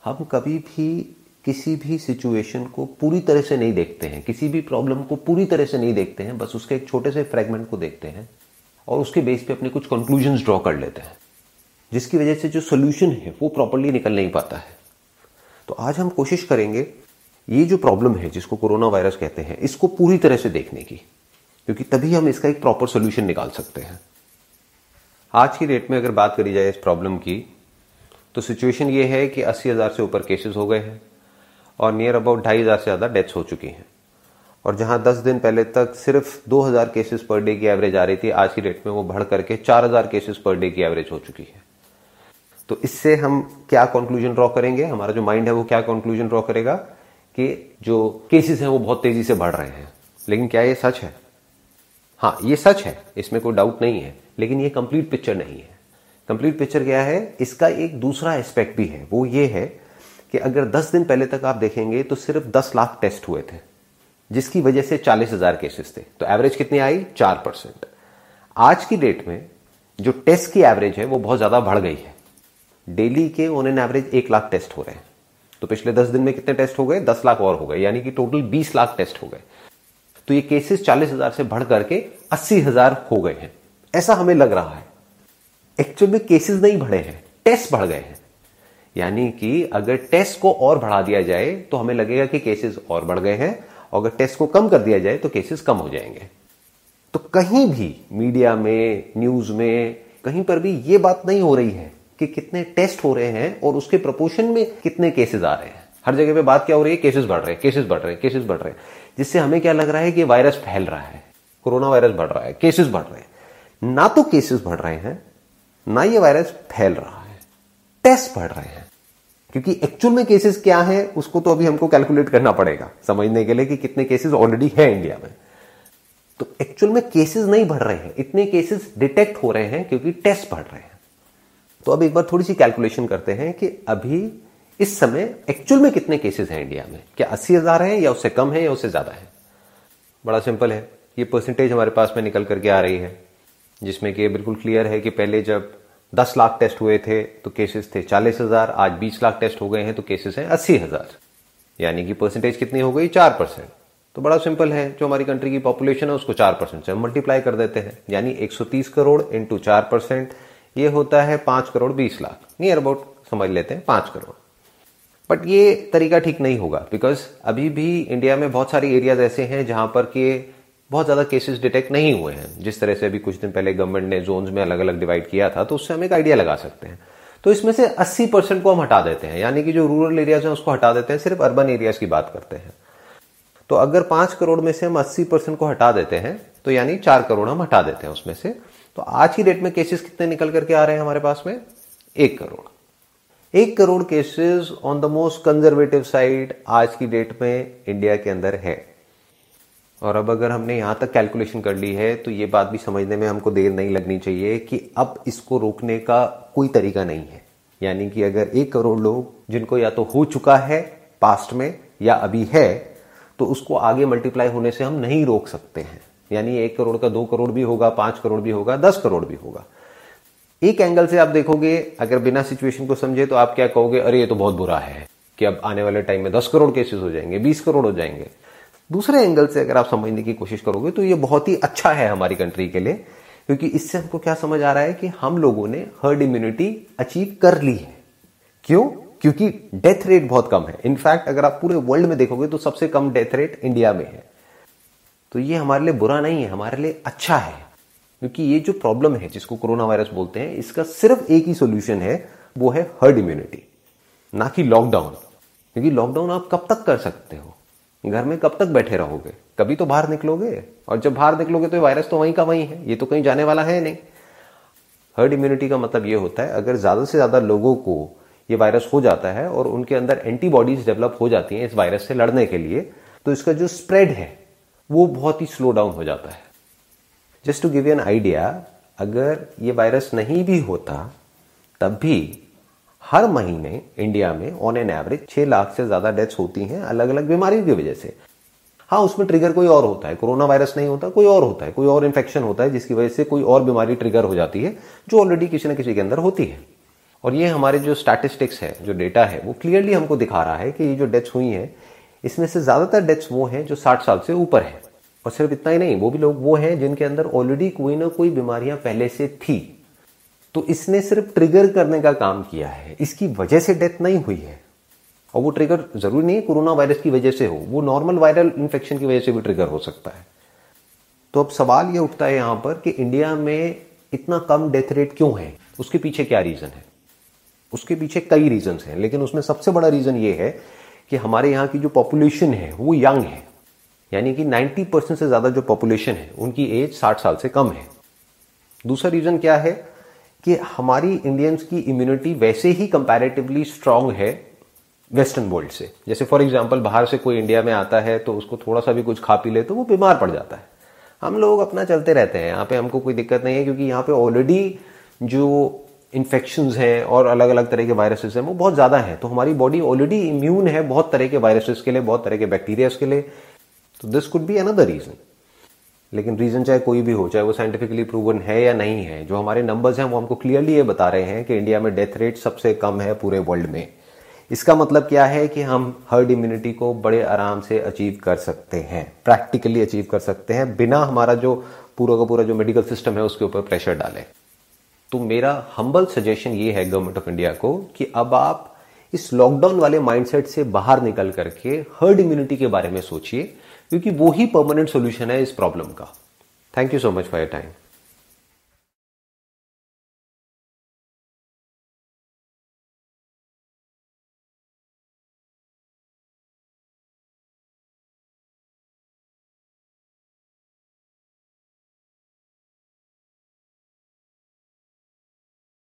हम कभी भी किसी भी सिचुएशन को पूरी तरह से नहीं देखते हैं, किसी भी प्रॉब्लम को पूरी तरह से नहीं देखते हैं, बस उसके एक छोटे से फ्रेगमेंट को देखते हैं और उसके बेस पे अपने कुछ कंक्लूजन्स ड्रॉ कर लेते हैं, जिसकी वजह से जो सोल्यूशन है वो प्रॉपर्ली निकल नहीं पाता है। तो आज हम कोशिश करेंगे ये जो प्रॉब्लम है जिसको कोरोना वायरस कहते हैं, इसको पूरी तरह से देखने की, क्योंकि तभी हम इसका एक प्रॉपर सोल्यूशन निकाल सकते हैं। आज की डेट में अगर बात करी जाए इस प्रॉब्लम की, तो सिचुएशन ये है कि 80,000 से ऊपर केसेस हो गए हैं और नियर अबाउट 2,500 से ज़्यादा डेथ्स हो चुकी हैं। और जहां 10 दिन पहले तक सिर्फ 2,000 केसेस पर डे की एवरेज आ रही थी, आज की डेट में वो बढ़ करके 4,000 केसेस पर डे की एवरेज हो चुकी है। तो इससे हम क्या कंक्लूजन ड्रॉ करेंगे, हमारा जो माइंड है वो क्या कंक्लूजन ड्रॉ करेगा कि जो केसेस हैं वो बहुत तेजी से बढ़ रहे हैं। लेकिन क्या ये सच है? हाँ, ये सच है, इसमें कोई डाउट नहीं है, लेकिन ये कंप्लीट पिक्चर नहीं है। कंप्लीट पिक्चर क्या है? इसका एक दूसरा एस्पेक्ट भी है, वो ये है कि अगर 10 दिन पहले तक आप देखेंगे तो सिर्फ 10 लाख टेस्ट हुए थे, जिसकी वजह से 40,000 केसेस थे। तो एवरेज कितनी आई? 4%। आज की डेट में जो टेस्ट की एवरेज है वो बहुत ज्यादा बढ़ गई है। डेली के on an average 1 lakh test हो रहे हैं। तो पिछले 10 दिन में कितने टेस्ट हो गए? 10 लाख और हो गए, यानी कि टोटल 20 लाख टेस्ट हो गए। तो ये केसेस 40,000 से बढ़ करके 80,000 हो गए हैं, ऐसा हमें लग रहा है। एक्चुअल में केसेस नहीं बढ़े हैं, टेस्ट बढ़ गए हैं। यानी कि अगर टेस्ट को और बढ़ा दिया जाए तो हमें लगेगा कि केसेस और बढ़ गए हैं, और अगर टेस्ट को कम कर दिया जाए तो केसेस कम हो जाएंगे। तो कहीं भी मीडिया में, न्यूज में, कहीं पर भी ये बात नहीं हो रही है कि कितने टेस्ट हो रहे हैं और उसके प्रोपोर्शन में कितने केसेस आ रहे हैं। हर जगह पे बात क्या हो रही है? केसेस बढ़ रहे हैं, केसेस बढ़ रहे हैं, केसेस बढ़ रहे हैं, जिससे हमें क्या लग रहा है कि वायरस फैल रहा है, कोरोना वायरस बढ़ रहा है, केसेस बढ़ रहे हैं। ना तो केसेस बढ़ रहे हैं, ना ये वायरस फैल रहा है, टेस्ट बढ़ रहे हैं। क्योंकि एक्चुअल में केसेस क्या है उसको तो अभी हमको कैलकुलेट करना पड़ेगा समझने के लिए कि कितने केसेस ऑलरेडी है इंडिया में। तो एक्चुअल में केसेस नहीं बढ़ रहे हैं, इतने केसेस डिटेक्ट हो रहे हैं क्योंकि टेस्ट बढ़ रहे हैं। तो अब एक बार थोड़ी सी कैलकुलेशन करते हैं कि अभी इस समय एक्चुअल में कितने केसेस हैं इंडिया में। क्या 80,000 है, या उससे कम है, या उससे ज्यादा है? बड़ा सिंपल है, ये परसेंटेज हमारे पास में निकल करके आ रही है, जिसमें कि बिल्कुल क्लियर है कि पहले जब 10 लाख टेस्ट हुए थे तो केसेस थे 40,000, आज 20 लाख टेस्ट हो गए हैं तो केसेस हैं 80,000, यानी कि परसेंटेज कितनी हो गई? 4%। तो बड़ा सिंपल है, जो हमारी कंट्री की पॉपुलेशन है उसको 4% से हम मल्टीप्लाई कर देते हैं, यानी 130 करोड़ इंटू 4%, ये होता है 5 करोड़ 20 लाख, नियर अबाउट समझ लेते हैं 5 करोड़। बट ये तरीका ठीक नहीं होगा, बिकॉज अभी भी इंडिया में बहुत सारी एरियाज ऐसे हैं जहां पर के बहुत ज्यादा केसेस डिटेक्ट नहीं हुए हैं। जिस तरह से अभी कुछ दिन पहले गवर्नमेंट ने जोन्स में अलग अलग डिवाइड किया था, तो उससे हम एक आइडिया लगा सकते हैं। तो इसमें से 80% को हम हटा देते हैं, यानी कि जो रूरल एरियाज हैं उसको हटा देते हैं, सिर्फ अर्बन एरियाज की बात करते हैं। तो अगर 5 करोड़ में से हम 80% को हटा देते हैं, तो यानी 4 करोड़ हम हटा देते हैं उसमें से। तो आज की डेट में केसेस कितने निकल करके आ रहे हैं हमारे पास में? 1 crore. 1 crore cases on the most conservative side आज की डेट में इंडिया के अंदर है। और अब अगर हमने यहां तक कैलकुलेशन कर ली है तो ये बात भी समझने में हमको देर नहीं लगनी चाहिए कि अब इसको रोकने का कोई तरीका नहीं है। यानी कि अगर 1 करोड़ लोग जिनको या तो हो चुका है पास्ट में या अभी है, तो उसको आगे मल्टीप्लाई होने से हम नहीं रोक सकते हैं। यानी 1 करोड़ का 2 करोड़ भी होगा, 5 करोड़ भी होगा, 10 करोड़ भी होगा। एक एंगल से आप देखोगे, अगर बिना सिचुएशन को समझे तो आप क्या कहोगे? अरे ये तो बहुत बुरा है कि अब आने वाले टाइम में 10 करोड़ केसेस हो जाएंगे, 20 करोड़ हो जाएंगे। दूसरे एंगल से अगर आप समझने की कोशिश करोगे तो ये बहुत ही अच्छा है हमारी कंट्री के लिए, क्योंकि इससे हमको क्या समझ आ रहा है कि हम लोगों ने हर्ड इम्यूनिटी अचीव कर ली है। क्यों? क्योंकि डेथ रेट बहुत कम है। इनफैक्ट अगर आप पूरे वर्ल्ड में देखोगे तो सबसे कम डेथ रेट इंडिया में है। तो ये हमारे लिए बुरा नहीं है, हमारे लिए अच्छा है, क्योंकि ये जो प्रॉब्लम है जिसको कोरोना वायरस बोलते हैं, इसका सिर्फ एक ही सोल्यूशन है, वो है हर्ड इम्यूनिटी, ना कि लॉकडाउन। क्योंकि लॉकडाउन आप कब तक कर सकते हो? घर में कब तक बैठे रहोगे? कभी तो बाहर निकलोगे, और जब बाहर निकलोगे तो वायरस तो वहीं का वहीं है, ये तो कहीं जाने वाला है नहीं। हर्ड इम्यूनिटी का मतलब ये होता है, अगर ज्यादा से ज्यादा लोगों को ये वायरस हो जाता है और उनके अंदर एंटीबॉडीज डेवलप हो जाती हैं इस वायरस से लड़ने के लिए, तो इसका जो स्प्रेड है वो बहुत ही स्लो डाउन हो जाता है। Just to give you an idea, अगर ये वायरस नहीं भी होता तब भी हर महीने इंडिया में ऑन एन एवरेज 6 लाख से ज्यादा डेथ्स होती हैं अलग अलग बीमारियों की वजह से। हाँ, उसमें ट्रिगर कोई और होता है, कोरोना वायरस नहीं होता, कोई और होता है, कोई और इन्फेक्शन होता है जिसकी वजह से कोई और बीमारी ट्रिगर हो जाती है जो ऑलरेडी किसी न किसी के अंदर होती है। और ये हमारे जो स्टैटिस्टिक्स है, जो डेटा है, वो क्लियरली हमको दिखा रहा है कि ये जो डेथ्स हुई हैं, इसमें से ज्यादातर डेथ्स वो हैं जो 60 साल से ऊपर है। और सिर्फ इतना ही नहीं, वो भी लोग वो हैं जिनके अंदर ऑलरेडी कोई ना कोई बीमारियां पहले से थी। तो इसने सिर्फ ट्रिगर करने का काम किया है, इसकी वजह से डेथ नहीं हुई है। और वो ट्रिगर जरूरी नहीं है कोरोना वायरस की वजह से हो, वो नॉर्मल वायरल इन्फेक्शन की वजह से भी ट्रिगर हो सकता है। तो अब सवाल ये उठता है यहां पर कि इंडिया में इतना कम डेथ रेट क्यों है, उसके पीछे क्या रीजन है? उसके पीछे कई रीजन हैं, लेकिन उसमें सबसे बड़ा रीजन ये है कि हमारे यहाँ की जो पॉपुलेशन है वो यंग है, यानी कि 90% से ज्यादा जो पॉपुलेशन है उनकी एज 60 साल से कम है। दूसरा रीजन क्या है कि हमारी इंडियंस की इम्यूनिटी वैसे ही कंपैरेटिवली स्ट्रांग है वेस्टर्न वर्ल्ड से। जैसे फॉर एग्जांपल बाहर से कोई इंडिया में आता है तो उसको थोड़ा सा भी कुछ खा पी ले तो वो बीमार पड़ जाता है। हम लोग अपना चलते रहते हैं, यहाँ पे हमको कोई दिक्कत नहीं है, क्योंकि यहाँ पे ऑलरेडी जो इन्फेक्शंस हैं और अलग अलग तरह के वायरसेस हैं वो बहुत ज्यादा हैं। तो हमारी बॉडी ऑलरेडी इम्यून है बहुत तरह के वायरसेस के लिए, बहुत तरह के बैक्टीरिया के लिए। तो this could be another reason. लेकिन रीजन चाहे कोई भी हो, चाहे वो साइंटिफिकली प्रूवन है या नहीं है, जो हमारे नंबर्स हैं वो हमको क्लियरली ये बता रहे हैं कि इंडिया में डेथ रेट सबसे कम है पूरे वर्ल्ड में। इसका मतलब क्या है कि हम हर्ड इम्यूनिटी को बड़े आराम से अचीव कर सकते हैं, प्रैक्टिकली अचीव कर सकते हैं, बिना हमारा जो पूरा का पूरा जो मेडिकल सिस्टम है उसके ऊपर प्रेशर डालें। तो मेरा हम्बल सजेशन ये है गवर्नमेंट ऑफ इंडिया को कि अब आप इस लॉकडाउन वाले माइंडसेट से बाहर निकल करके हर्ड इम्यूनिटी के बारे में सोचिए, क्योंकि वो ही परमानेंट सॉल्यूशन है इस प्रॉब्लम का। Thank you so much for your time.